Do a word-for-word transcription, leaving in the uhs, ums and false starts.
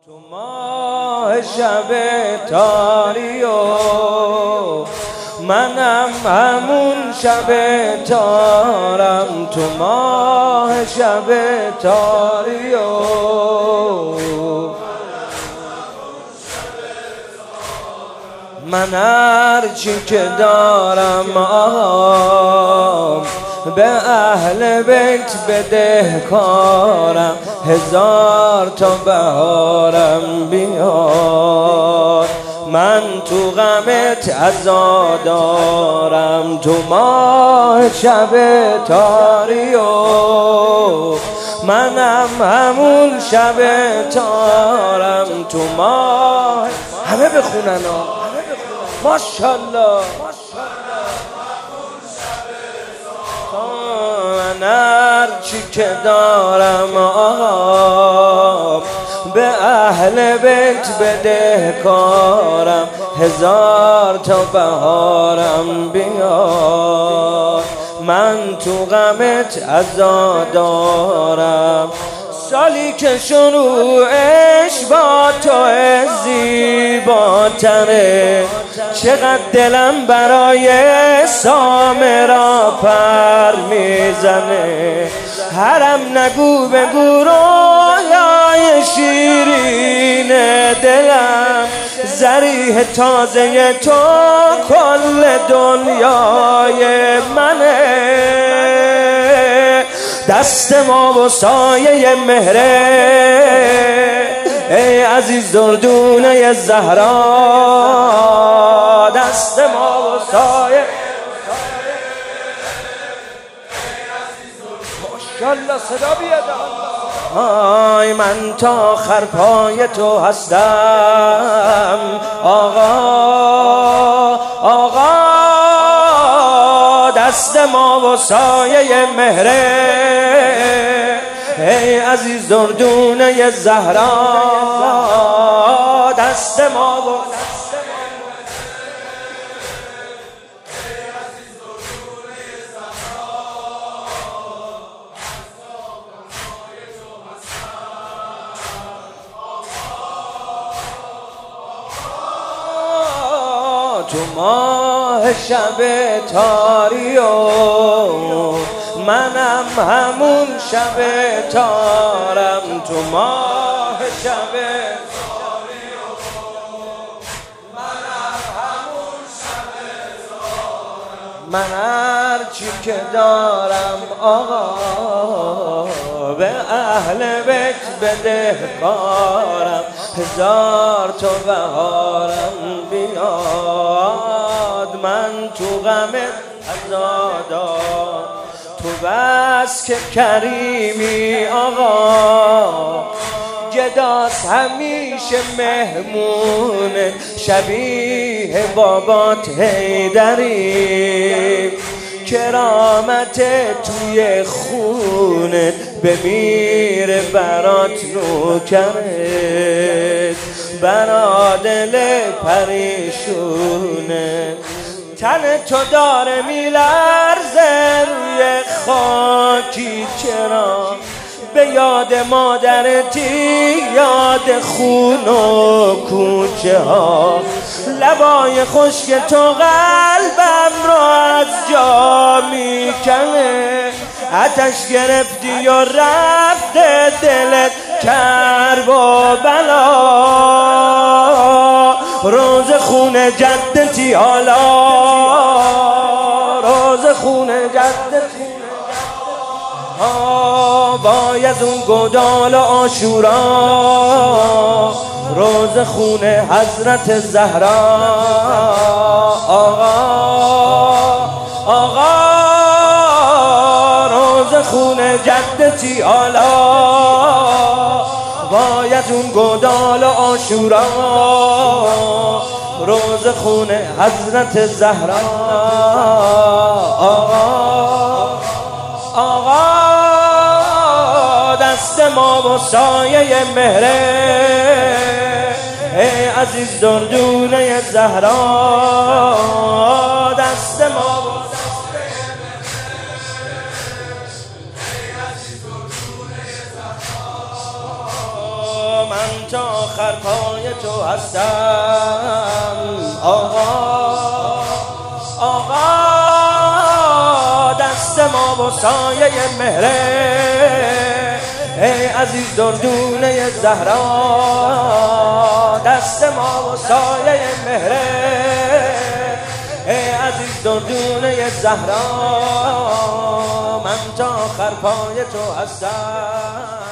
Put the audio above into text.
تو ماه شب تاری و منم همون شب تارم. تو ماه شب تاری و من هرچی که دارم آقام به اهل بیت بده کارم. هزار تا بهارم بیار من تو غمت عزادارم. تو ماه شب تاری و منم همون شب تارم. تو ماه همه بخونن ها ماشاءالله. من هرچی که دارم آقا به اهل بیت بده کارم. هزار تا بهارم بیار من تو غمت عزادارم. سالی که شروعش با تو زیباتره، چقدر دلم برای سامرا پر میزنه. هرم نگو بگو رویای شیرین دلم، ذریح تازه تو کل دنیای منه. دست ما و سایه مهره ای عزیز دردونه زهرا. دست ما و سایه ماشاءالله صدا بیاد. آی من تا آخر پای تو هستم آقا آقا. دست ما و سایه مهره ای عزیز دردونه زهرا. دست ما و تو ماه شب تاری و منم همون شب تارم. تو ماه شب تاری و منم همون شب تارم. من هرچی که دارم آقا به اهل بیت بده کارم. هزار تا بهارم بیاد من تو غمت عزادار. تو بس که کریمی آقا، گداست همیشه مهمونه. شبیه بابات حیدری، کرامت توی خونت بمیره برات نوکرت. برا دل پریشونه، تن تو داره میلرزه روی خاکی. چرا به یاد مادرتی، یاد خون و کوچه ها. لبای خشک تو قلبم رو از جا میکنه. آتش گرفتی و رفته دلت کرب و بلا. روز خون جدتی حالا، روز خون جدتی باید اون گدال عاشورا. روز خون حضرت زهرا آقا آقا. روز خون جدتی حالا باید اون گدال عاشورا. روز خون حضرت زهرا آقا آقا. دست ما و سایه مهره ای عزیز دردونه زهرا. دست ما و سایه مهره ای عزیز دردونه زهرا. من تا آخر پای تو هستم. آقا آقا دست ما و سایه مهره، ای عزیز دردونه زهرا. دست ما و سایه مهره، ای عزیز دردونه زهرا. من تا آخر پای تو هستم.